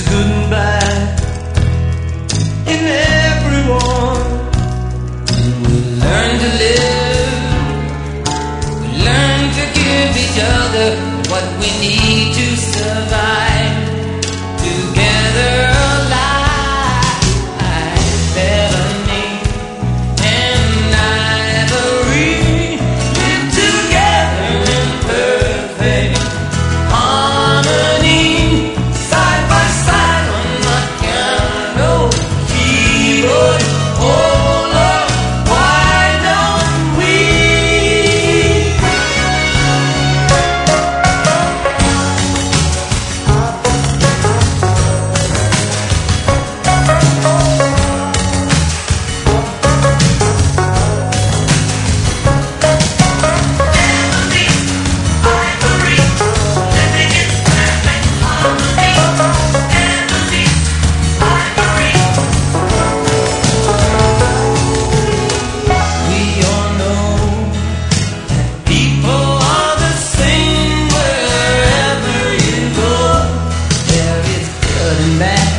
good and bad in everyone. We learn to live, we learn to give each other what we need to survive. Together alive, Bethany and Ivory live together in perfect harmony, side by side on the piano keyboard. Oh Lord, why don't we? Back